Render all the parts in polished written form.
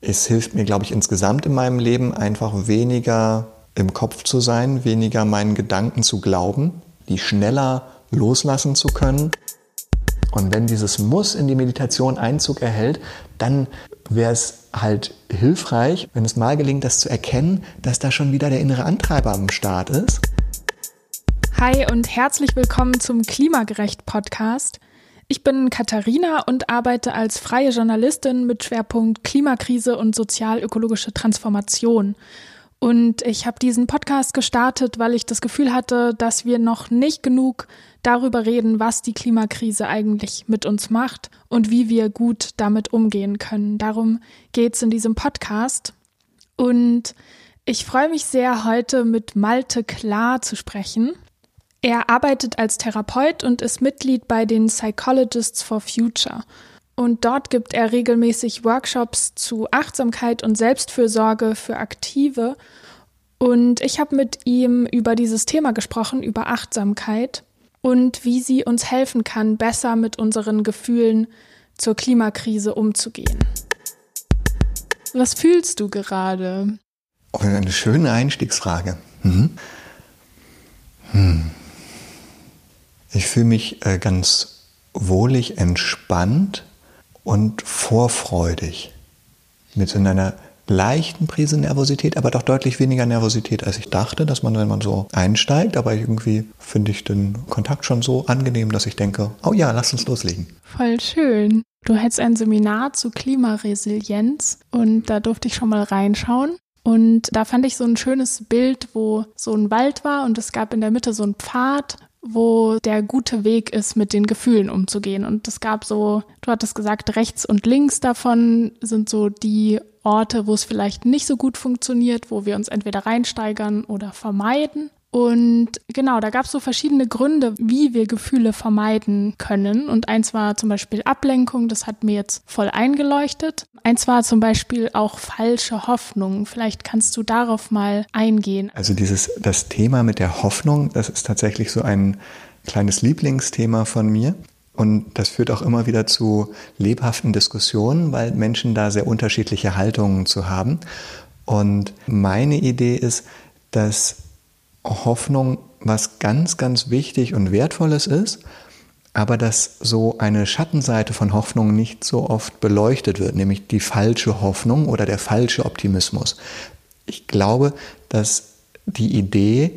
Es hilft mir, glaube ich, insgesamt in meinem Leben einfach weniger im Kopf zu sein, weniger meinen Gedanken zu glauben, die schneller loslassen zu können. Und wenn dieses Muss in die Meditation Einzug erhält, dann wäre es halt hilfreich, wenn es mal gelingt, das zu erkennen, dass da schon wieder der innere Antreiber am Start ist. Hi und herzlich willkommen zum Klimagerecht-Podcast. Ich bin Katharina und arbeite als freie Journalistin mit Schwerpunkt Klimakrise und sozial-ökologische Transformation. Und ich habe diesen Podcast gestartet, weil ich das Gefühl hatte, dass wir noch nicht genug darüber reden, was die Klimakrise eigentlich mit uns macht und wie wir gut damit umgehen können. Darum geht's in diesem Podcast. Und ich freue mich sehr, heute mit Malte Klar zu sprechen. Er arbeitet als Therapeut und ist Mitglied bei den Psychologists for Future. Und dort gibt er regelmäßig Workshops zu Achtsamkeit und Selbstfürsorge für Aktive. Und ich habe mit ihm über dieses Thema gesprochen, über Achtsamkeit und wie sie uns helfen kann, besser mit unseren Gefühlen zur Klimakrise umzugehen. Was fühlst du gerade? Oh, eine schöne Einstiegsfrage. Ich fühle mich ganz wohlig, entspannt und vorfreudig. Mit so einer leichten Prise Nervosität, aber doch deutlich weniger Nervosität, als ich dachte, dass man, wenn man so einsteigt. Aber irgendwie finde ich den Kontakt schon so angenehm, dass ich denke, oh ja, lass uns loslegen. Voll schön. Du hältst ein Seminar zu Klimaresilienz und da durfte ich schon mal reinschauen. Und da fand ich so ein schönes Bild, wo so ein Wald war und es gab in der Mitte so einen Pfad, wo der gute Weg ist, mit den Gefühlen umzugehen. Und es gab so, du hattest gesagt, rechts und links davon sind so die Orte, wo es vielleicht nicht so gut funktioniert, wo wir uns entweder reinsteigern oder vermeiden. Und genau, da gab es so verschiedene Gründe, wie wir Gefühle vermeiden können. Und eins war zum Beispiel Ablenkung, das hat mir jetzt voll eingeleuchtet. Eins war zum Beispiel auch falsche Hoffnung. Vielleicht kannst du darauf mal eingehen. Also das Thema mit der Hoffnung, das ist tatsächlich so ein kleines Lieblingsthema von mir. Und das führt auch immer wieder zu lebhaften Diskussionen, weil Menschen da sehr unterschiedliche Haltungen zu haben. Und meine Idee ist, dass Hoffnung was ganz, ganz wichtig und Wertvolles ist, aber dass so eine Schattenseite von Hoffnung nicht so oft beleuchtet wird, nämlich die falsche Hoffnung oder der falsche Optimismus. Ich glaube, dass die Idee,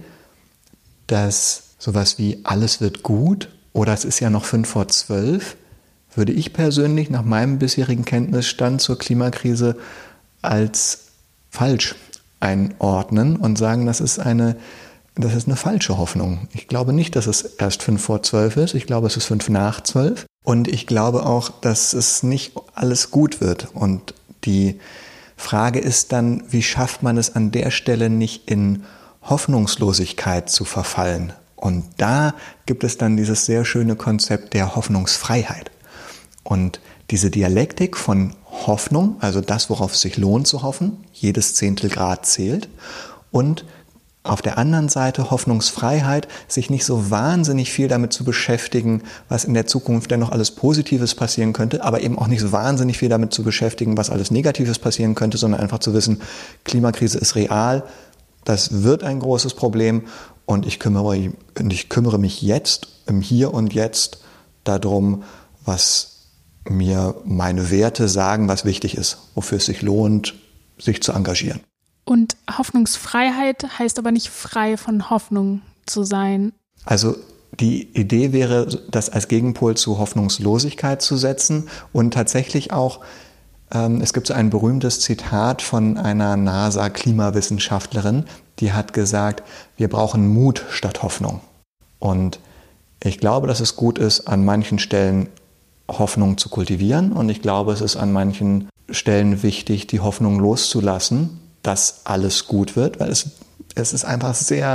dass sowas wie alles wird gut oder es ist ja noch 11:55, würde ich persönlich nach meinem bisherigen Kenntnisstand zur Klimakrise als falsch einordnen und sagen, das ist eine falsche Hoffnung. Ich glaube nicht, dass es erst 11:55 ist. Ich glaube, es ist 11:55. Und ich glaube auch, dass es nicht alles gut wird. Und die Frage ist dann, wie schafft man es an der Stelle nicht in Hoffnungslosigkeit zu verfallen? Und da gibt es dann dieses sehr schöne Konzept der Hoffnungsfreiheit. Und diese Dialektik von Hoffnung, also das, worauf es sich lohnt zu hoffen, jedes Zehntelgrad zählt, und auf der anderen Seite Hoffnungsfreiheit, sich nicht so wahnsinnig viel damit zu beschäftigen, was in der Zukunft denn noch alles Positives passieren könnte, aber eben auch nicht so wahnsinnig viel damit zu beschäftigen, was alles Negatives passieren könnte, sondern einfach zu wissen, Klimakrise ist real, das wird ein großes Problem und ich kümmere mich jetzt, im Hier und Jetzt, darum, was mir meine Werte sagen, was wichtig ist, wofür es sich lohnt, sich zu engagieren. Und Hoffnungsfreiheit heißt aber nicht frei von Hoffnung zu sein. Also die Idee wäre, das als Gegenpol zu Hoffnungslosigkeit zu setzen und tatsächlich auch, es gibt so ein berühmtes Zitat von einer NASA-Klimawissenschaftlerin, die hat gesagt, wir brauchen Mut statt Hoffnung. Und ich glaube, dass es gut ist, an manchen Stellen Hoffnung zu kultivieren und ich glaube, es ist an manchen Stellen wichtig, die Hoffnung loszulassen, dass alles gut wird, weil es ist einfach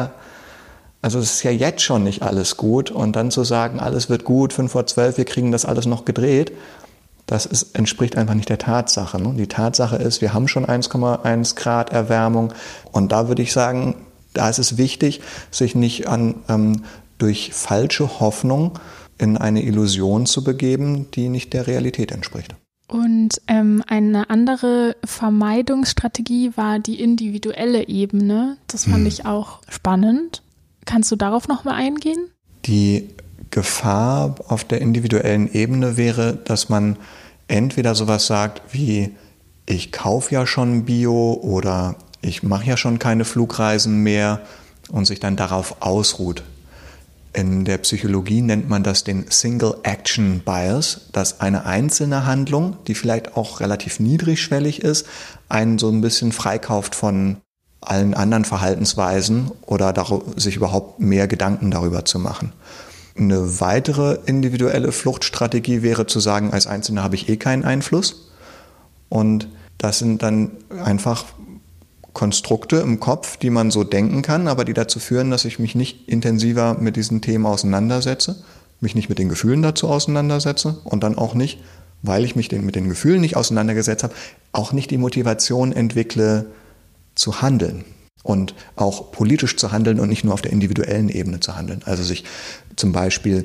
es ist ja jetzt schon nicht alles gut und dann zu sagen, alles wird gut, 11:55, wir kriegen das alles noch gedreht, entspricht einfach nicht der Tatsache. Ne? Die Tatsache ist, wir haben schon 1,1 Grad Erwärmung und da würde ich sagen, da ist es wichtig, sich nicht durch falsche Hoffnung in eine Illusion zu begeben, die nicht der Realität entspricht. Und eine andere Vermeidungsstrategie war die individuelle Ebene. Das fand ich auch spannend. Kannst du darauf nochmal eingehen? Die Gefahr auf der individuellen Ebene wäre, dass man entweder sowas sagt wie, ich kaufe ja schon Bio oder ich mache ja schon keine Flugreisen mehr und sich dann darauf ausruht. In der Psychologie nennt man das den Single Action Bias, dass eine einzelne Handlung, die vielleicht auch relativ niedrigschwellig ist, einen so ein bisschen freikauft von allen anderen Verhaltensweisen oder sich überhaupt mehr Gedanken darüber zu machen. Eine weitere individuelle Fluchtstrategie wäre zu sagen, als Einzelner habe ich eh keinen Einfluss. Und das sind dann einfach Konstrukte im Kopf, die man so denken kann, aber die dazu führen, dass ich mich nicht intensiver mit diesen Themen auseinandersetze, mich nicht mit den Gefühlen dazu auseinandersetze und dann auch nicht, weil ich mich mit den Gefühlen nicht auseinandergesetzt habe, auch nicht die Motivation entwickle, zu handeln und auch politisch zu handeln und nicht nur auf der individuellen Ebene zu handeln. Also sich zum Beispiel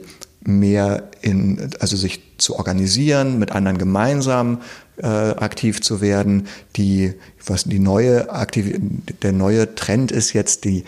sich zu organisieren, mit anderen gemeinsam aktiv zu werden. Der neue Trend ist jetzt die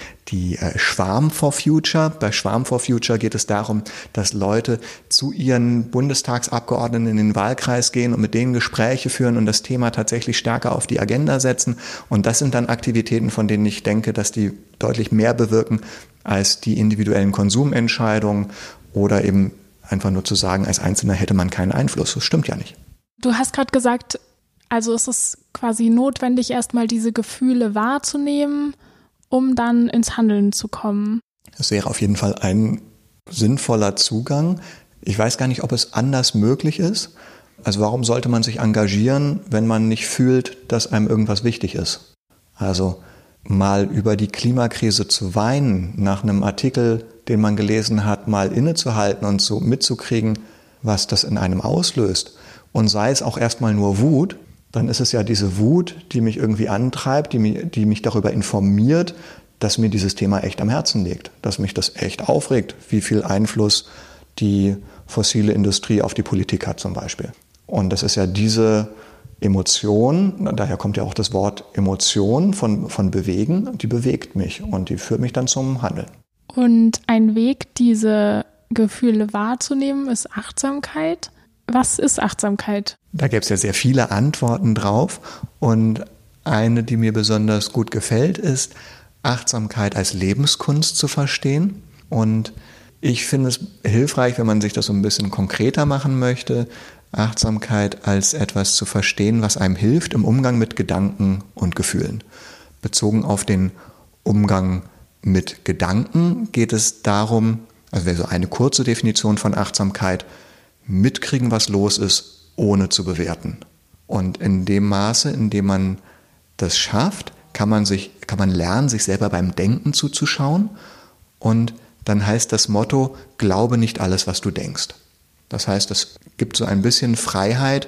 Schwarm for Future. Bei Schwarm for Future geht es darum, dass Leute zu ihren Bundestagsabgeordneten in den Wahlkreis gehen und mit denen Gespräche führen und das Thema tatsächlich stärker auf die Agenda setzen. Und das sind dann Aktivitäten, von denen ich denke, dass die deutlich mehr bewirken als die individuellen Konsumentscheidungen oder eben einfach nur zu sagen, als Einzelner hätte man keinen Einfluss. Das stimmt ja nicht. Du hast gerade gesagt, also es ist quasi notwendig, erstmal diese Gefühle wahrzunehmen, um dann ins Handeln zu kommen. Das wäre auf jeden Fall ein sinnvoller Zugang. Ich weiß gar nicht, ob es anders möglich ist. Also warum sollte man sich engagieren, wenn man nicht fühlt, dass einem irgendwas wichtig ist? Also mal über die Klimakrise zu weinen, nach einem Artikel, den man gelesen hat, mal innezuhalten und so mitzukriegen, was das in einem auslöst. Und sei es auch erstmal nur Wut, dann ist es ja diese Wut, die mich irgendwie antreibt, die mich darüber informiert, dass mir dieses Thema echt am Herzen liegt, dass mich das echt aufregt, wie viel Einfluss die fossile Industrie auf die Politik hat zum Beispiel. Und das ist ja diese Emotion, daher kommt ja auch das Wort Emotion von bewegen, die bewegt mich und die führt mich dann zum Handeln. Und ein Weg, diese Gefühle wahrzunehmen, ist Achtsamkeit. Was ist Achtsamkeit? Da gäbe es ja sehr viele Antworten drauf und eine, die mir besonders gut gefällt, ist, Achtsamkeit als Lebenskunst zu verstehen. Und ich finde es hilfreich, wenn man sich das so ein bisschen konkreter machen möchte, Achtsamkeit als etwas zu verstehen, was einem hilft im Umgang mit Gedanken und Gefühlen. Bezogen auf den Umgang mit Gedanken geht es darum, also wäre so eine kurze Definition von Achtsamkeit, mitkriegen, was los ist, ohne zu bewerten. Und in dem Maße, in dem man das schafft, kann man lernen, sich selber beim Denken zuzuschauen. Und dann heißt das Motto, glaube nicht alles, was du denkst. Das heißt, es gibt so ein bisschen Freiheit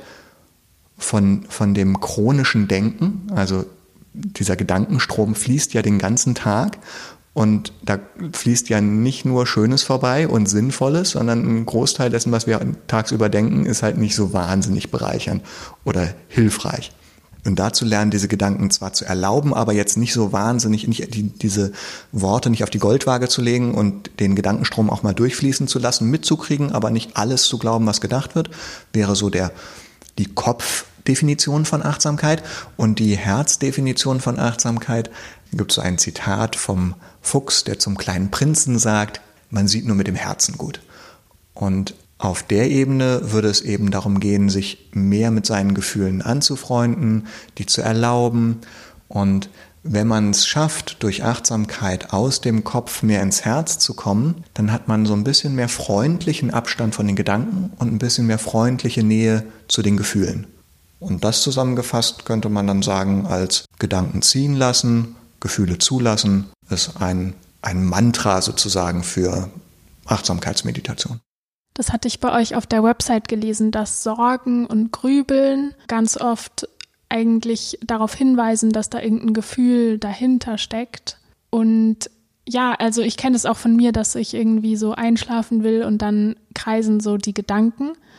von dem chronischen Denken. Also dieser Gedankenstrom fließt ja den ganzen Tag. Und da fließt ja nicht nur Schönes vorbei und Sinnvolles, sondern ein Großteil dessen, was wir tagsüber denken, ist halt nicht so wahnsinnig bereichernd oder hilfreich. Und dazu lernen, diese Gedanken zwar zu erlauben, aber jetzt nicht so wahnsinnig, diese Worte nicht auf die Goldwaage zu legen und den Gedankenstrom auch mal durchfließen zu lassen, mitzukriegen, aber nicht alles zu glauben, was gedacht wird, wäre so die Kopfdefinition von Achtsamkeit. Und die Herzdefinition von Achtsamkeit, da gibt es so ein Zitat vom Fuchs, der zum kleinen Prinzen sagt, man sieht nur mit dem Herzen gut. Und auf der Ebene würde es eben darum gehen, sich mehr mit seinen Gefühlen anzufreunden, die zu erlauben. Und wenn man es schafft, durch Achtsamkeit aus dem Kopf mehr ins Herz zu kommen, dann hat man so ein bisschen mehr freundlichen Abstand von den Gedanken und ein bisschen mehr freundliche Nähe zu den Gefühlen. Und das zusammengefasst könnte man dann sagen, als Gedanken ziehen lassen, Gefühle zulassen, ist ein Mantra sozusagen für Achtsamkeitsmeditation. Das hatte ich bei euch auf der Website gelesen, dass Sorgen und Grübeln ganz oft eigentlich darauf hinweisen, dass da irgendein Gefühl dahinter steckt. Und ja, also ich kenne es auch von mir, dass ich irgendwie so einschlafen will und dann kreisen so die Gedanken.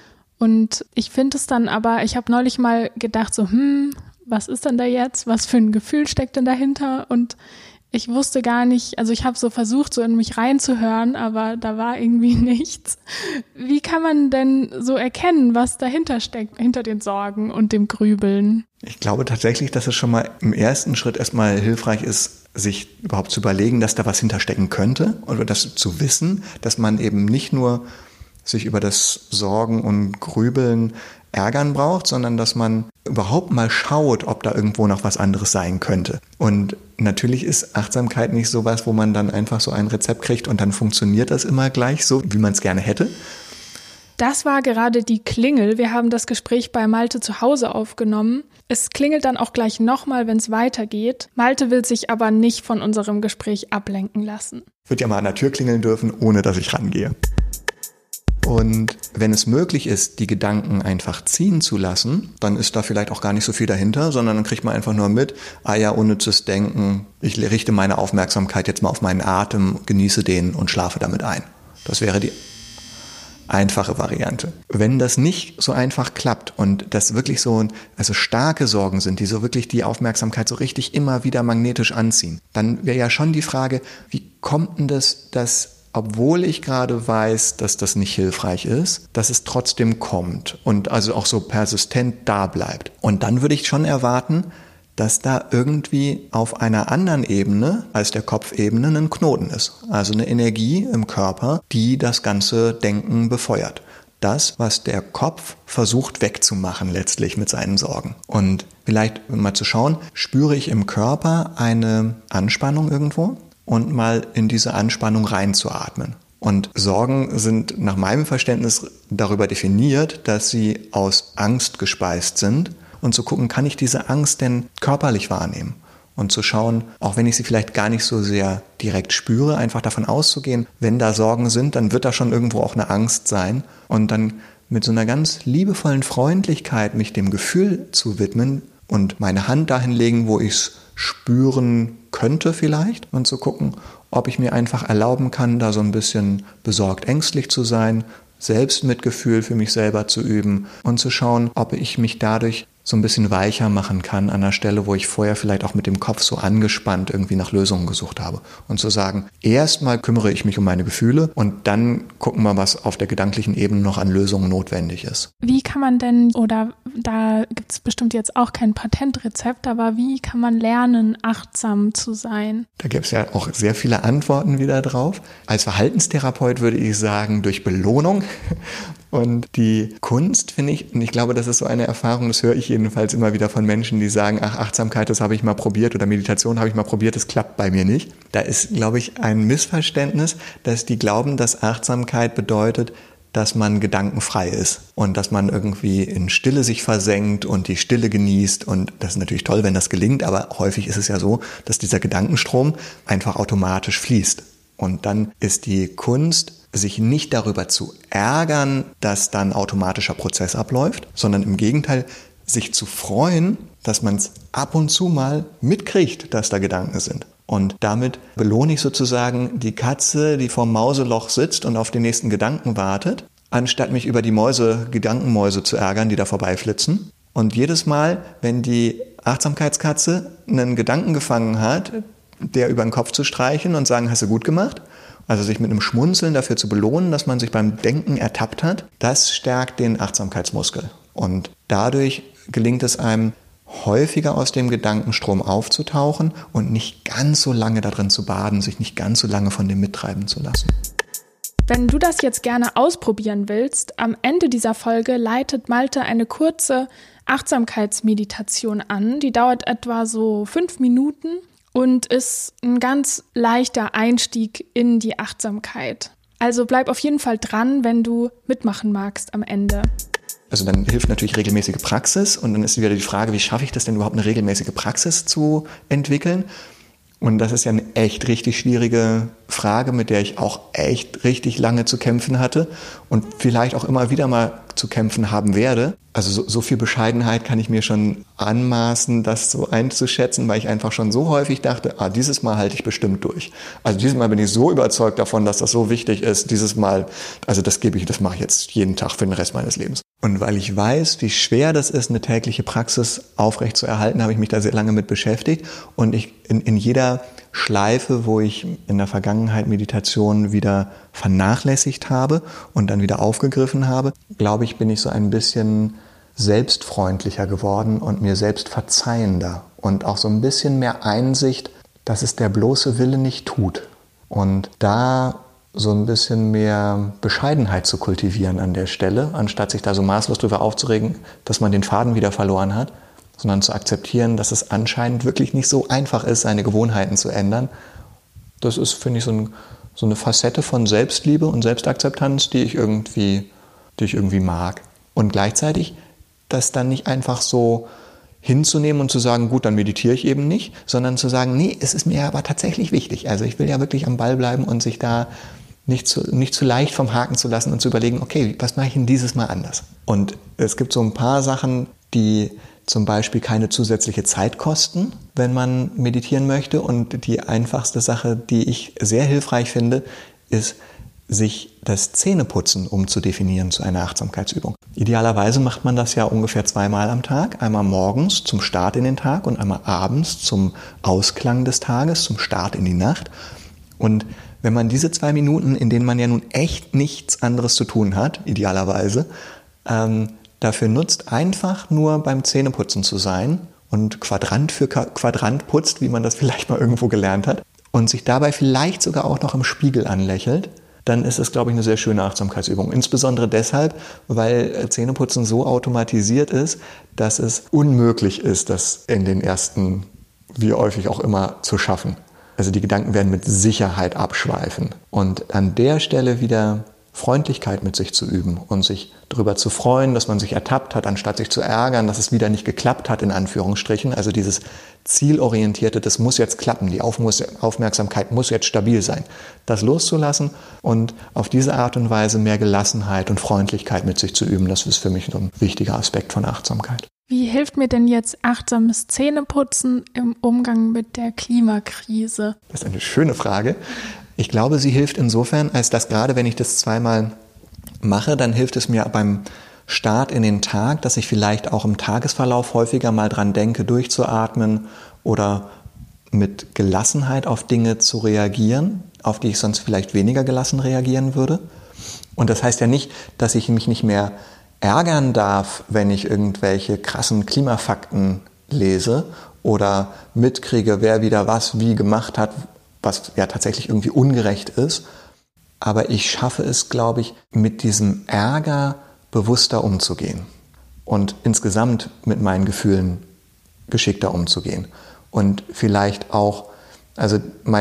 Und ich finde es dann aber, ich habe neulich mal gedacht so, was ist denn da jetzt? Was für ein Gefühl steckt denn dahinter? Und ich wusste gar nicht, also ich habe so versucht, so in mich reinzuhören, aber da war irgendwie nichts. Wie kann man denn so erkennen, was dahinter steckt, hinter den Sorgen und dem Grübeln? Ich glaube tatsächlich, dass es schon mal im ersten Schritt erstmal hilfreich ist, sich überhaupt zu überlegen, dass da was hinterstecken könnte oder das zu wissen, dass man eben nicht nur sich über das Sorgen und Grübeln ärgern braucht, sondern dass man überhaupt mal schaut, ob da irgendwo noch was anderes sein könnte. Und natürlich ist Achtsamkeit nicht sowas, wo man dann einfach so ein Rezept kriegt und dann funktioniert das immer gleich so, wie man es gerne hätte. Das war gerade die Klingel. Wir haben das Gespräch bei Malte zu Hause aufgenommen. Es klingelt dann auch gleich nochmal, wenn es weitergeht. Malte will sich aber nicht von unserem Gespräch ablenken lassen. Ich würde ja mal an der Tür klingeln dürfen, ohne dass ich rangehe. Und wenn es möglich ist, die Gedanken einfach ziehen zu lassen, dann ist da vielleicht auch gar nicht so viel dahinter, sondern dann kriegt man einfach nur mit, unnützes Denken, ich richte meine Aufmerksamkeit jetzt mal auf meinen Atem, genieße den und schlafe damit ein. Das wäre die einfache Variante. Wenn das nicht so einfach klappt und das wirklich so starke Sorgen sind, die so wirklich die Aufmerksamkeit so richtig immer wieder magnetisch anziehen, dann wäre ja schon die Frage, wie kommt denn das, dass obwohl ich gerade weiß, dass das nicht hilfreich ist, dass es trotzdem kommt und also auch so persistent da bleibt. Und dann würde ich schon erwarten, dass da irgendwie auf einer anderen Ebene als der Kopfebene ein Knoten ist. Also eine Energie im Körper, die das ganze Denken befeuert. Das, was der Kopf versucht wegzumachen letztlich mit seinen Sorgen. Und vielleicht mal zu schauen, spüre ich im Körper eine Anspannung irgendwo? Und mal in diese Anspannung reinzuatmen. Und Sorgen sind nach meinem Verständnis darüber definiert, dass sie aus Angst gespeist sind und zu gucken, kann ich diese Angst denn körperlich wahrnehmen? Und zu schauen, auch wenn ich sie vielleicht gar nicht so sehr direkt spüre, einfach davon auszugehen, wenn da Sorgen sind, dann wird da schon irgendwo auch eine Angst sein. Und dann mit so einer ganz liebevollen Freundlichkeit mich dem Gefühl zu widmen und meine Hand dahin legen, wo ich es spüren könnte vielleicht und zu gucken, ob ich mir einfach erlauben kann, da so ein bisschen besorgt ängstlich zu sein, Selbstmitgefühl für mich selber zu üben und zu schauen, ob ich mich dadurch so ein bisschen weicher machen kann an der Stelle, wo ich vorher vielleicht auch mit dem Kopf so angespannt irgendwie nach Lösungen gesucht habe. Und zu sagen, erstmal kümmere ich mich um meine Gefühle und dann gucken wir, was auf der gedanklichen Ebene noch an Lösungen notwendig ist. Wie kann man denn, oder da gibt es bestimmt jetzt auch kein Patentrezept, aber wie kann man lernen, achtsam zu sein? Da gibt es ja auch sehr viele Antworten wieder drauf. Als Verhaltenstherapeut würde ich sagen, durch Belohnung. Und die Kunst, finde ich, und ich glaube, das ist so eine Erfahrung, das höre ich jedenfalls immer wieder von Menschen, die sagen, Achtsamkeit, das habe ich mal probiert oder Meditation habe ich mal probiert, das klappt bei mir nicht. Da ist, glaube ich, ein Missverständnis, dass die glauben, dass Achtsamkeit bedeutet, dass man gedankenfrei ist und dass man irgendwie in Stille sich versenkt und die Stille genießt. Und das ist natürlich toll, wenn das gelingt, aber häufig ist es ja so, dass dieser Gedankenstrom einfach automatisch fließt. Und dann ist die Kunst, sich nicht darüber zu ärgern, dass dann ein automatischer Prozess abläuft, sondern im Gegenteil, sich zu freuen, dass man es ab und zu mal mitkriegt, dass da Gedanken sind. Und damit belohne ich sozusagen die Katze, die vorm Mauseloch sitzt und auf den nächsten Gedanken wartet, anstatt mich über die Gedankenmäuse zu ärgern, die da vorbeiflitzen. Und jedes Mal, wenn die Achtsamkeitskatze einen Gedanken gefangen hat, der über den Kopf zu streichen und sagen, hast du gut gemacht? Also sich mit einem Schmunzeln dafür zu belohnen, dass man sich beim Denken ertappt hat, das stärkt den Achtsamkeitsmuskel. Und dadurch gelingt es einem, häufiger aus dem Gedankenstrom aufzutauchen und nicht ganz so lange darin zu baden, sich nicht ganz so lange von dem mittreiben zu lassen. Wenn du das jetzt gerne ausprobieren willst, am Ende dieser Folge leitet Malte eine kurze Achtsamkeitsmeditation an. Die dauert etwa so 5 Minuten. Und ist ein ganz leichter Einstieg in die Achtsamkeit. Also bleib auf jeden Fall dran, wenn du mitmachen magst am Ende. Also dann hilft natürlich regelmäßige Praxis und dann ist wieder die Frage, wie schaffe ich das denn überhaupt, eine regelmäßige Praxis zu entwickeln? Und das ist ja eine echt richtig schwierige Frage, mit der ich auch echt richtig lange zu kämpfen hatte und vielleicht auch immer wieder mal Tag zu kämpfen haben werde. Also so viel Bescheidenheit kann ich mir schon anmaßen, das so einzuschätzen, weil ich einfach schon so häufig dachte, dieses Mal halte ich bestimmt durch. Also dieses Mal bin ich so überzeugt davon, dass das so wichtig ist. Dieses Mal, also das mache ich jetzt jeden Tag für den Rest meines Lebens. Und weil ich weiß, wie schwer das ist, eine tägliche Praxis aufrechtzuerhalten, habe ich mich da sehr lange mit beschäftigt. Und ich in jeder Schleife, wo ich in der Vergangenheit Meditation wieder vernachlässigt habe und dann wieder aufgegriffen habe, glaube ich, bin ich so ein bisschen selbstfreundlicher geworden und mir selbst verzeihender und auch so ein bisschen mehr Einsicht, dass es der bloße Wille nicht tut. Und da so ein bisschen mehr Bescheidenheit zu kultivieren an der Stelle, anstatt sich da so maßlos drüber aufzuregen, dass man den Faden wieder verloren hat, sondern zu akzeptieren, dass es anscheinend wirklich nicht so einfach ist, seine Gewohnheiten zu ändern. Das ist, finde ich, so eine Facette von Selbstliebe und Selbstakzeptanz, die ich irgendwie mag. Und gleichzeitig das dann nicht einfach so hinzunehmen und zu sagen, gut, dann meditiere ich eben nicht, sondern zu sagen, nee, es ist mir aber tatsächlich wichtig. Also ich will ja wirklich am Ball bleiben und sich da nicht zu leicht vom Haken zu lassen und zu überlegen, okay, was mache ich denn dieses Mal anders? Und es gibt so ein paar Sachen, die zum Beispiel keine zusätzliche Zeit kosten, wenn man meditieren möchte. Und die einfachste Sache, die ich sehr hilfreich finde, ist, sich das Zähneputzen umzudefinieren zu einer Achtsamkeitsübung. Idealerweise macht man das ja ungefähr 2-mal am Tag. Einmal morgens zum Start in den Tag und einmal abends zum Ausklang des Tages, zum Start in die Nacht. Und wenn man diese 2 Minuten, in denen man ja nun echt nichts anderes zu tun hat, idealerweise, dafür nutzt, einfach nur beim Zähneputzen zu sein und Quadrant für Quadrant putzt, wie man das vielleicht mal irgendwo gelernt hat, und sich dabei vielleicht sogar auch noch im Spiegel anlächelt, dann ist es, glaube ich, eine sehr schöne Achtsamkeitsübung. Insbesondere deshalb, weil Zähneputzen so automatisiert ist, dass es unmöglich ist, das in den ersten, wie häufig auch immer, zu schaffen. Also die Gedanken werden mit Sicherheit abschweifen. Und an der Stelle wieder Freundlichkeit mit sich zu üben und sich darüber zu freuen, dass man sich ertappt hat, anstatt sich zu ärgern, dass es wieder nicht geklappt hat, in Anführungsstrichen. Also dieses Zielorientierte, das muss jetzt klappen, die Aufmerksamkeit muss jetzt stabil sein. Das loszulassen und auf diese Art und Weise mehr Gelassenheit und Freundlichkeit mit sich zu üben, das ist für mich so ein wichtiger Aspekt von Achtsamkeit. Wie hilft mir denn jetzt achtsames Zähneputzen im Umgang mit der Klimakrise? Das ist eine schöne Frage. Ich glaube, sie hilft insofern, als dass gerade wenn ich das 2-mal mache, dann hilft es mir beim Start in den Tag, dass ich vielleicht auch im Tagesverlauf häufiger mal dran denke, durchzuatmen oder mit Gelassenheit auf Dinge zu reagieren, auf die ich sonst vielleicht weniger gelassen reagieren würde. Und das heißt ja nicht, dass ich mich nicht mehr ärgern darf, wenn ich irgendwelche krassen Klimafakten lese oder mitkriege, wer wieder was wie gemacht hat, was ja tatsächlich irgendwie ungerecht ist. Aber ich schaffe es, glaube ich, mit diesem Ärger bewusster umzugehen und insgesamt mit meinen Gefühlen geschickter umzugehen. Und vielleicht auch, also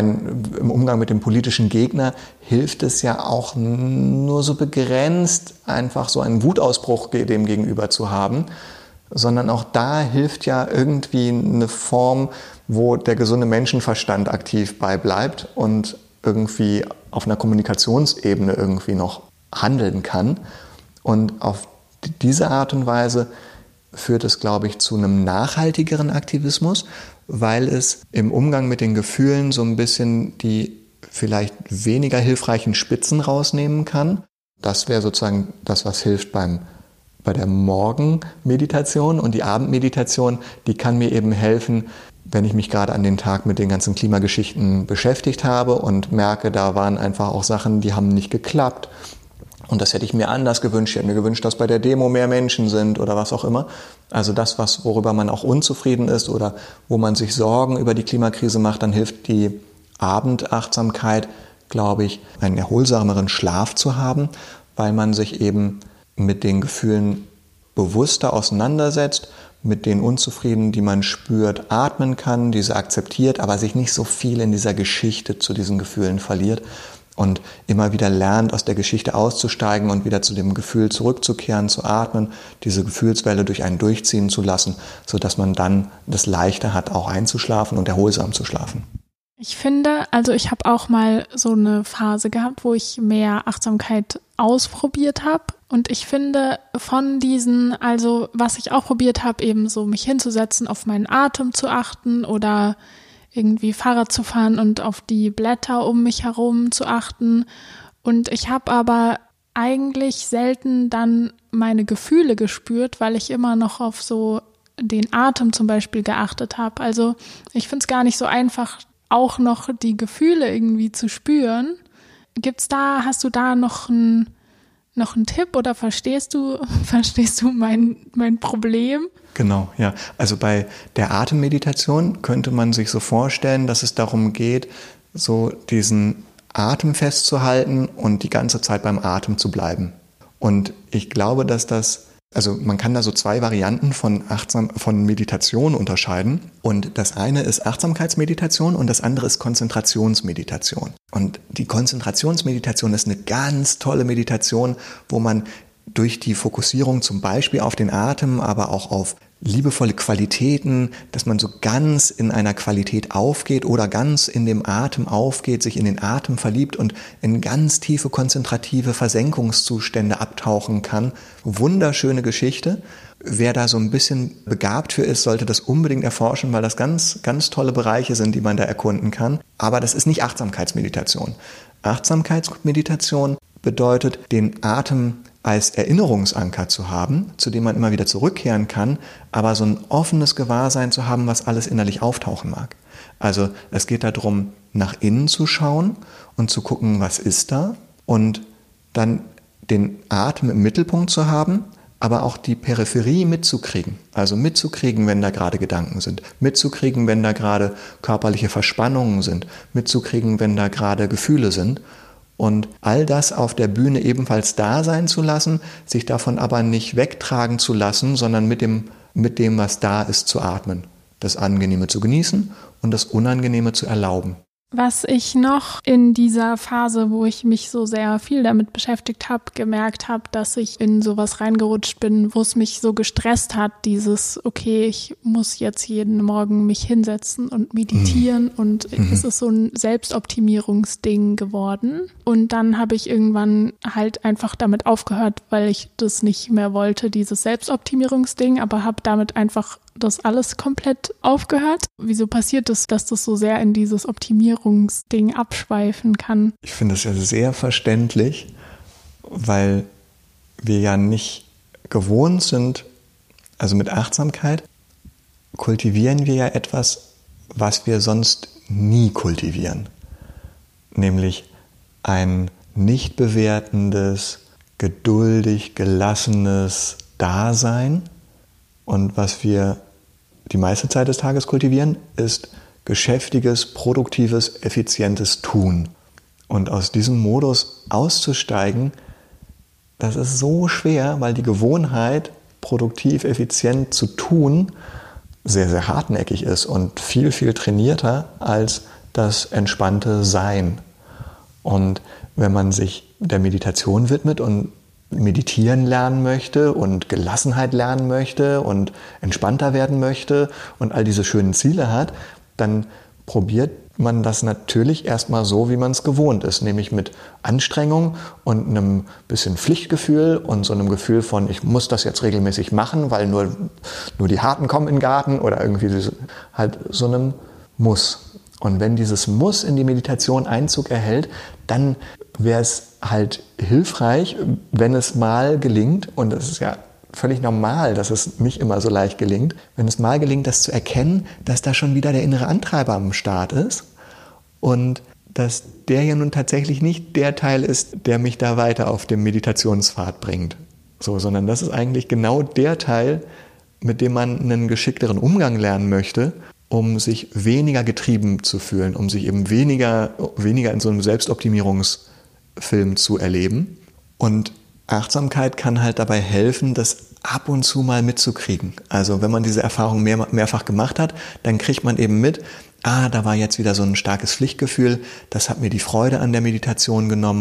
im Umgang mit dem politischen Gegner hilft es ja auch nur so begrenzt, einfach so einen Wutausbruch dem gegenüber zu haben, sondern auch da hilft ja irgendwie eine Form, wo der gesunde Menschenverstand aktiv beibleibt und irgendwie auf einer Kommunikationsebene irgendwie noch handeln kann. Und auf diese Art und Weise führt es, glaube ich, zu einem nachhaltigeren Aktivismus, weil es im Umgang mit den Gefühlen so ein bisschen die vielleicht weniger hilfreichen Spitzen rausnehmen kann. Das wäre sozusagen das, was hilft bei der Morgenmeditation. Und die Abendmeditation, die kann mir eben helfen, wenn ich mich gerade an den Tag mit den ganzen Klimageschichten beschäftigt habe und merke, da waren einfach auch Sachen, die haben nicht geklappt. Und das hätte ich mir anders gewünscht. Ich hätte mir gewünscht, dass bei der Demo mehr Menschen sind oder was auch immer. Also das, worüber man auch unzufrieden ist oder wo man sich Sorgen über die Klimakrise macht, dann hilft die Abendachtsamkeit, glaube ich, einen erholsameren Schlaf zu haben, weil man sich eben mit den Gefühlen bewusster auseinandersetzt, mit den Unzufriedenen, die man spürt, atmen kann, diese akzeptiert, aber sich nicht so viel in dieser Geschichte zu diesen Gefühlen verliert und immer wieder lernt, aus der Geschichte auszusteigen und wieder zu dem Gefühl zurückzukehren, zu atmen, diese Gefühlswelle durch einen durchziehen zu lassen, sodass man dann das Leichter hat, auch einzuschlafen und erholsam zu schlafen. Ich finde, also ich habe auch mal so eine Phase gehabt, wo ich mehr Achtsamkeit ausprobiert habe. Und ich finde von diesen, also was ich auch probiert habe, eben so mich hinzusetzen, auf meinen Atem zu achten oder irgendwie Fahrrad zu fahren und auf die Blätter um mich herum zu achten. Und ich habe aber eigentlich selten dann meine Gefühle gespürt, weil ich immer noch auf so den Atem zum Beispiel geachtet habe. Also ich finde es gar nicht so einfach, auch noch die Gefühle irgendwie zu spüren. Hast du da noch einen Tipp oder verstehst du mein Problem? Genau, ja. Also bei der Atemmeditation könnte man sich so vorstellen, dass es darum geht, so diesen Atem festzuhalten und die ganze Zeit beim Atem zu bleiben. Und ich glaube, also man kann da so zwei Varianten von Meditation unterscheiden. Und das eine ist Achtsamkeitsmeditation und das andere ist Konzentrationsmeditation. Und die Konzentrationsmeditation ist eine ganz tolle Meditation, wo man durch die Fokussierung zum Beispiel auf den Atem, aber auch auf liebevolle Qualitäten, dass man so ganz in einer Qualität aufgeht oder ganz in dem Atem aufgeht, sich in den Atem verliebt und in ganz tiefe konzentrative Versenkungszustände abtauchen kann. Wunderschöne Geschichte. Wer da so ein bisschen begabt für ist, sollte das unbedingt erforschen, weil das ganz, ganz tolle Bereiche sind, die man da erkunden kann. Aber das ist nicht Achtsamkeitsmeditation. Achtsamkeitsmeditation bedeutet, den Atem als Erinnerungsanker zu haben, zu dem man immer wieder zurückkehren kann, aber so ein offenes Gewahrsein zu haben, was alles innerlich auftauchen mag. Also es geht darum, nach innen zu schauen und zu gucken, was ist da, und dann den Atem im Mittelpunkt zu haben, aber auch die Peripherie mitzukriegen. Also mitzukriegen, wenn da gerade Gedanken sind, mitzukriegen, wenn da gerade körperliche Verspannungen sind, mitzukriegen, wenn da gerade Gefühle sind. Und all das auf der Bühne ebenfalls da sein zu lassen, sich davon aber nicht wegtragen zu lassen, sondern mit dem, was da ist, zu atmen. Das Angenehme zu genießen und das Unangenehme zu erlauben. Was ich noch in dieser Phase, wo ich mich so sehr viel damit beschäftigt habe, gemerkt habe, dass ich in sowas reingerutscht bin, wo es mich so gestresst hat, dieses, okay, ich muss jetzt jeden Morgen mich hinsetzen und meditieren und es ist so ein Selbstoptimierungsding geworden. Und dann habe ich irgendwann halt einfach damit aufgehört, weil ich das nicht mehr wollte, dieses Selbstoptimierungsding, aber habe damit einfach das alles komplett aufgehört. Wieso passiert es, dass das so sehr in dieses Optimierungsding abschweifen kann? Ich finde es ja sehr verständlich, weil wir ja nicht gewohnt sind, also mit Achtsamkeit kultivieren wir ja etwas, was wir sonst nie kultivieren. Nämlich ein nicht bewertendes, geduldig, gelassenes Dasein. Und was wir die meiste Zeit des Tages kultivieren, ist geschäftiges, produktives, effizientes Tun. Und aus diesem Modus auszusteigen, das ist so schwer, weil die Gewohnheit, produktiv, effizient zu tun, sehr, sehr hartnäckig ist und viel, viel trainierter als das entspannte Sein. Und wenn man sich der Meditation widmet und meditieren lernen möchte und Gelassenheit lernen möchte und entspannter werden möchte und all diese schönen Ziele hat, dann probiert man das natürlich erstmal so, wie man es gewohnt ist, nämlich mit Anstrengung und einem bisschen Pflichtgefühl und so einem Gefühl von, ich muss das jetzt regelmäßig machen, weil nur die Harten kommen in den Garten oder irgendwie halt so einem Muss. Und wenn dieses Muss in die Meditation Einzug erhält, dann wäre es halt hilfreich, wenn es mal gelingt, und das ist ja völlig normal, dass es nicht immer so leicht gelingt, wenn es mal gelingt, das zu erkennen, dass da schon wieder der innere Antreiber am Start ist und dass der ja nun tatsächlich nicht der Teil ist, der mich da weiter auf dem Meditationspfad bringt, sondern das ist eigentlich genau der Teil, mit dem man einen geschickteren Umgang lernen möchte, um sich weniger getrieben zu fühlen, um sich eben weniger in so einem Selbstoptimierungsfilm zu erleben. Und Achtsamkeit kann halt dabei helfen, das ab und zu mal mitzukriegen. Also wenn man diese Erfahrung mehrfach gemacht hat, dann kriegt man eben mit, da war jetzt wieder so ein starkes Pflichtgefühl, das hat mir die Freude an der Meditation genommen,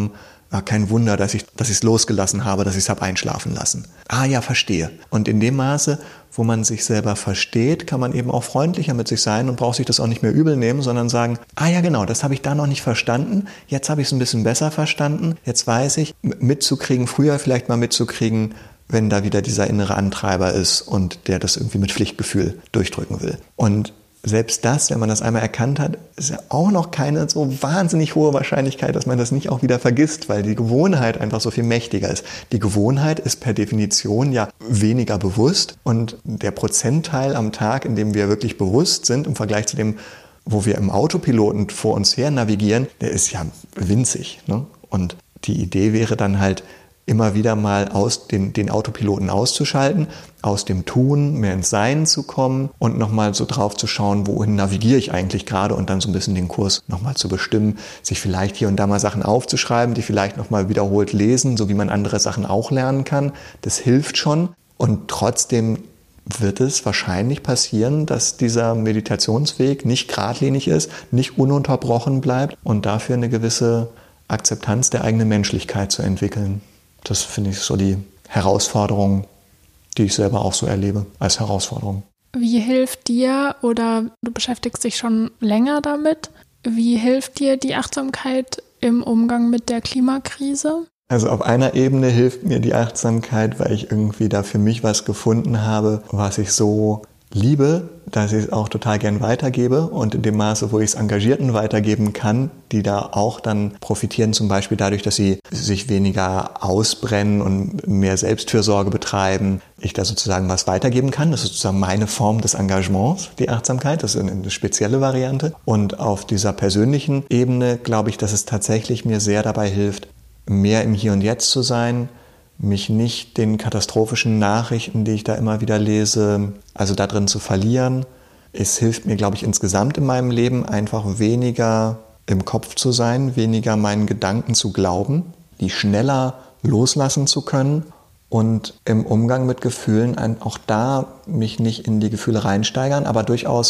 kein Wunder, dass ich es losgelassen habe, dass ich es habe einschlafen lassen. Ah ja, verstehe. Und in dem Maße, wo man sich selber versteht, kann man eben auch freundlicher mit sich sein und braucht sich das auch nicht mehr übel nehmen, sondern sagen, ah ja genau, das habe ich da noch nicht verstanden, jetzt habe ich es ein bisschen besser verstanden, jetzt weiß ich, früher vielleicht mal mitzukriegen, wenn da wieder dieser innere Antreiber ist und der das irgendwie mit Pflichtgefühl durchdrücken will. Und selbst das, wenn man das einmal erkannt hat, ist ja auch noch keine so wahnsinnig hohe Wahrscheinlichkeit, dass man das nicht auch wieder vergisst, weil die Gewohnheit einfach so viel mächtiger ist. Die Gewohnheit ist per Definition ja weniger bewusst und der Prozentteil am Tag, in dem wir wirklich bewusst sind, im Vergleich zu dem, wo wir im Autopiloten vor uns her navigieren, der ist ja winzig, ne? Und die Idee wäre dann halt, immer wieder mal den Autopiloten auszuschalten, aus dem Tun mehr ins Sein zu kommen und nochmal so drauf zu schauen, wohin navigiere ich eigentlich gerade und dann so ein bisschen den Kurs nochmal zu bestimmen, sich vielleicht hier und da mal Sachen aufzuschreiben, die vielleicht nochmal wiederholt lesen, so wie man andere Sachen auch lernen kann. Das hilft schon und trotzdem wird es wahrscheinlich passieren, dass dieser Meditationsweg nicht geradlinig ist, nicht ununterbrochen bleibt und dafür eine gewisse Akzeptanz der eigenen Menschlichkeit zu entwickeln. Das finde ich so die Herausforderung, die ich selber auch so erlebe als Herausforderung. Wie hilft dir, oder du beschäftigst dich schon länger damit, wie hilft dir die Achtsamkeit im Umgang mit der Klimakrise? Also auf einer Ebene hilft mir die Achtsamkeit, weil ich irgendwie da für mich was gefunden habe, was ich so liebe, dass ich es auch total gern weitergebe und in dem Maße, wo ich es Engagierten weitergeben kann, die da auch dann profitieren, zum Beispiel dadurch, dass sie sich weniger ausbrennen und mehr Selbstfürsorge betreiben, ich da sozusagen was weitergeben kann. Das ist sozusagen meine Form des Engagements, die Achtsamkeit, das ist eine spezielle Variante. Und auf dieser persönlichen Ebene glaube ich, dass es tatsächlich mir sehr dabei hilft, mehr im Hier und Jetzt zu sein, mich nicht den katastrophischen Nachrichten, die ich da immer wieder lese, also da drin zu verlieren. Es hilft mir, glaube ich, insgesamt in meinem Leben einfach weniger im Kopf zu sein, weniger meinen Gedanken zu glauben, die schneller loslassen zu können und im Umgang mit Gefühlen auch da mich nicht in die Gefühle reinsteigern, aber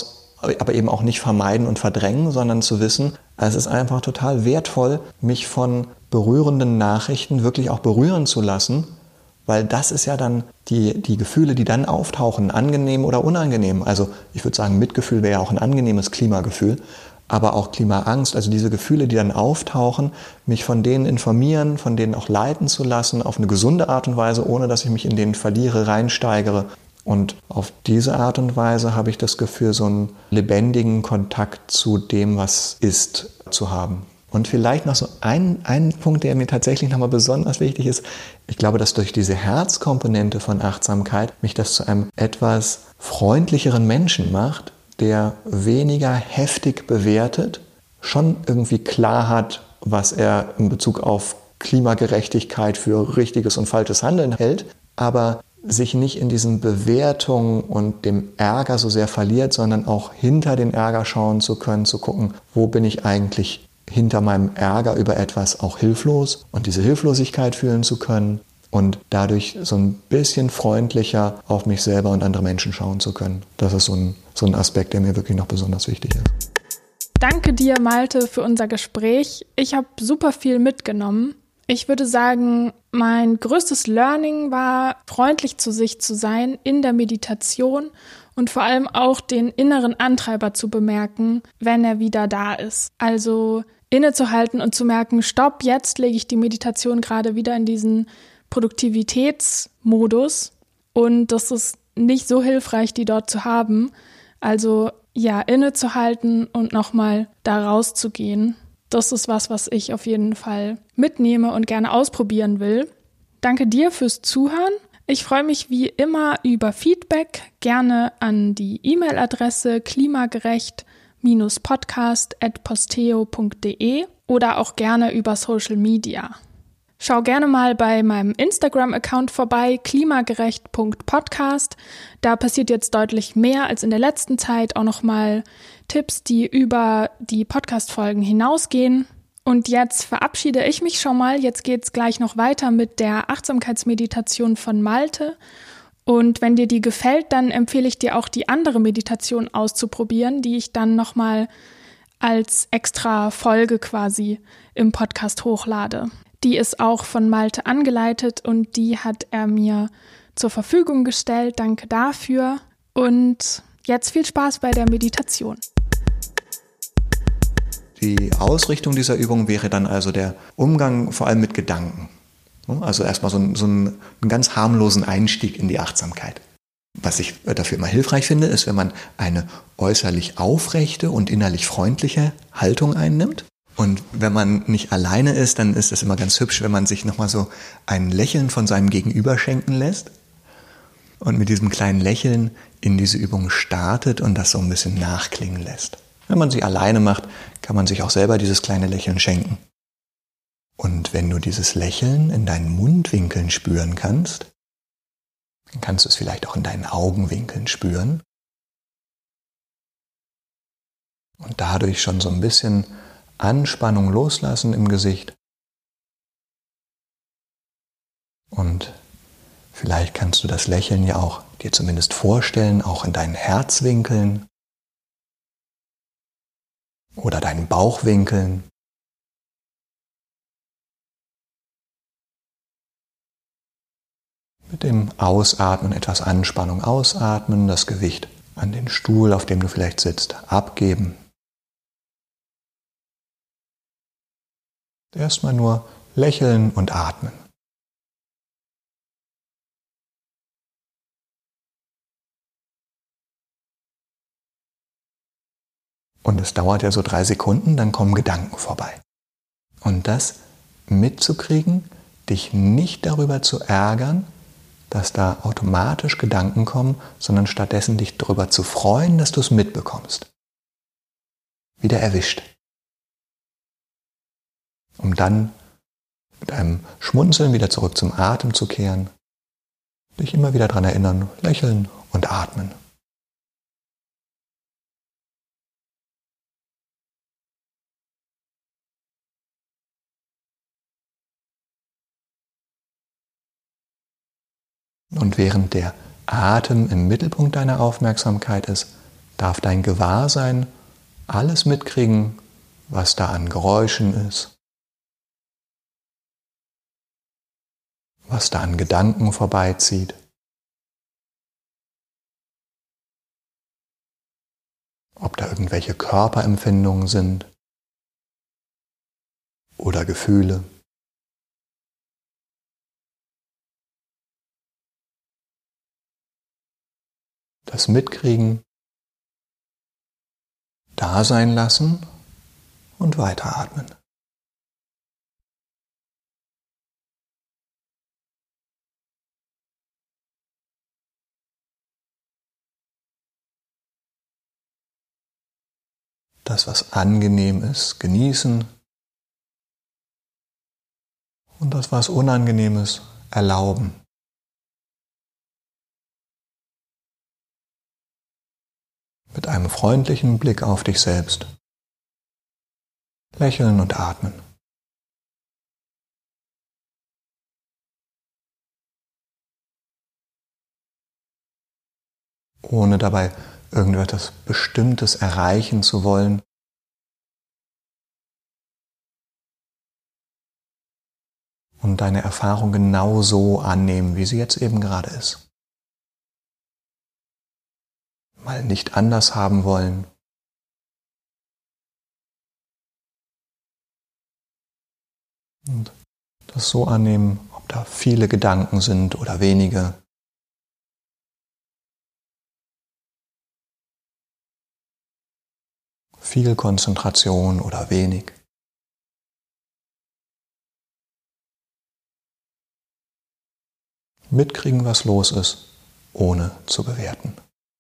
eben auch nicht vermeiden und verdrängen, sondern zu wissen, es ist einfach total wertvoll, mich von berührenden Nachrichten wirklich auch berühren zu lassen, weil das ist ja dann die Gefühle, die dann auftauchen, angenehm oder unangenehm. Also ich würde sagen, Mitgefühl wäre ja auch ein angenehmes Klimagefühl, aber auch Klimaangst, also diese Gefühle, die dann auftauchen, mich von denen informieren, von denen auch leiten zu lassen, auf eine gesunde Art und Weise, ohne dass ich mich in denen verliere, reinsteigere. Und auf diese Art und Weise habe ich das Gefühl, so einen lebendigen Kontakt zu dem, was ist, zu haben. Und vielleicht noch so ein Punkt, der mir tatsächlich nochmal besonders wichtig ist. Ich glaube, dass durch diese Herzkomponente von Achtsamkeit mich das zu einem etwas freundlicheren Menschen macht, der weniger heftig bewertet, schon irgendwie klar hat, was er in Bezug auf Klimagerechtigkeit für richtiges und falsches Handeln hält, aber sich nicht in diesen Bewertungen und dem Ärger so sehr verliert, sondern auch hinter den Ärger schauen zu können, zu gucken, wo bin ich eigentlich hinter meinem Ärger über etwas auch hilflos und diese Hilflosigkeit fühlen zu können und dadurch so ein bisschen freundlicher auf mich selber und andere Menschen schauen zu können. Das ist so ein Aspekt, der mir wirklich noch besonders wichtig ist. Danke dir, Malte, für unser Gespräch. Ich habe super viel mitgenommen. Ich würde sagen, mein größtes Learning war, freundlich zu sich zu sein in der Meditation und vor allem auch den inneren Antreiber zu bemerken, wenn er wieder da ist. Also innezuhalten und zu merken, stopp, jetzt lege ich die Meditation gerade wieder in diesen Produktivitätsmodus und das ist nicht so hilfreich, die dort zu haben. Also ja, innezuhalten und nochmal da rauszugehen. Das ist was ich auf jeden Fall mitnehme und gerne ausprobieren will. Danke dir fürs Zuhören. Ich freue mich wie immer über Feedback, gerne an die E-Mail-Adresse klimagerecht-podcast@posteo.de oder auch gerne über Social Media. Schau gerne mal bei meinem Instagram-Account vorbei, klimagerecht.podcast. Da passiert jetzt deutlich mehr als in der letzten Zeit, auch nochmal Tipps, die über die Podcast-Folgen hinausgehen. Und jetzt verabschiede ich mich schon mal. Jetzt geht's gleich noch weiter mit der Achtsamkeitsmeditation von Malte. Und wenn dir die gefällt, dann empfehle ich dir auch die andere Meditation auszuprobieren, die ich dann nochmal als extra Folge quasi im Podcast hochlade. Die ist auch von Malte angeleitet und die hat er mir zur Verfügung gestellt. Danke dafür. Und jetzt viel Spaß bei der Meditation. Die Ausrichtung dieser Übung wäre dann also der Umgang vor allem mit Gedanken. Also erstmal so einen ganz harmlosen Einstieg in die Achtsamkeit. Was ich dafür immer hilfreich finde, ist, wenn man eine äußerlich aufrechte und innerlich freundliche Haltung einnimmt. Und wenn man nicht alleine ist, dann ist es immer ganz hübsch, wenn man sich nochmal so ein Lächeln von seinem Gegenüber schenken lässt und mit diesem kleinen Lächeln in diese Übung startet und das so ein bisschen nachklingen lässt. Wenn man sie alleine macht, kann man sich auch selber dieses kleine Lächeln schenken. Und wenn du dieses Lächeln in deinen Mundwinkeln spüren kannst, dann kannst du es vielleicht auch in deinen Augenwinkeln spüren und dadurch schon so ein bisschen Anspannung loslassen im Gesicht. Und vielleicht kannst du das Lächeln ja auch dir zumindest vorstellen, auch in deinen Herzwinkeln oder deinen Bauchwinkeln. Mit dem Ausatmen etwas Anspannung ausatmen, das Gewicht an den Stuhl, auf dem du vielleicht sitzt, abgeben. Erstmal nur lächeln und atmen. Und es dauert ja so 3 Sekunden, dann kommen Gedanken vorbei. Und das mitzukriegen, dich nicht darüber zu ärgern, dass da automatisch Gedanken kommen, sondern stattdessen dich darüber zu freuen, dass du es mitbekommst. Wieder erwischt. Um dann mit einem Schmunzeln wieder zurück zum Atem zu kehren, dich immer wieder daran erinnern, lächeln und atmen. Und während der Atem im Mittelpunkt deiner Aufmerksamkeit ist, darf dein Gewahrsein alles mitkriegen, was da an Geräuschen ist, was da an Gedanken vorbeizieht. Ob da irgendwelche Körperempfindungen sind oder Gefühle. Das Mitkriegen, da sein lassen und weiteratmen. Das, was angenehm ist, genießen und das, was unangenehm ist, erlauben. Mit einem freundlichen Blick auf dich selbst. Lächeln und atmen. Ohne dabei irgendetwas Bestimmtes erreichen zu wollen. Und deine Erfahrung genau so annehmen, wie sie jetzt eben gerade ist. Mal nicht anders haben wollen. Und das so annehmen, ob da viele Gedanken sind oder wenige. Viel Konzentration oder wenig. Mitkriegen, was los ist, ohne zu bewerten.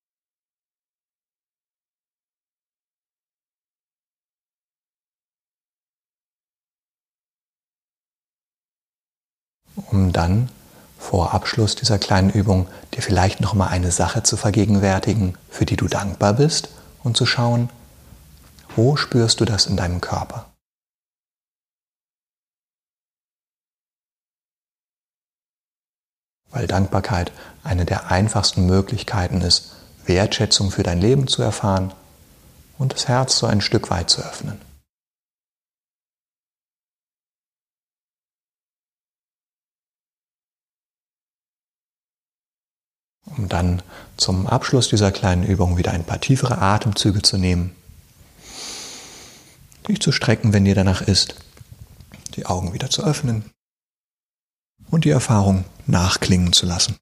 Um dann vor Abschluss dieser kleinen Übung dir vielleicht noch mal eine Sache zu vergegenwärtigen, für die du dankbar bist und zu schauen, wo spürst du das in deinem Körper? Weil Dankbarkeit eine der einfachsten Möglichkeiten ist, Wertschätzung für dein Leben zu erfahren und das Herz so ein Stück weit zu öffnen. Um dann zum Abschluss dieser kleinen Übung wieder ein paar tiefere Atemzüge zu nehmen, dich zu strecken, wenn dir danach ist, die Augen wieder zu öffnen und die Erfahrung nachklingen zu lassen.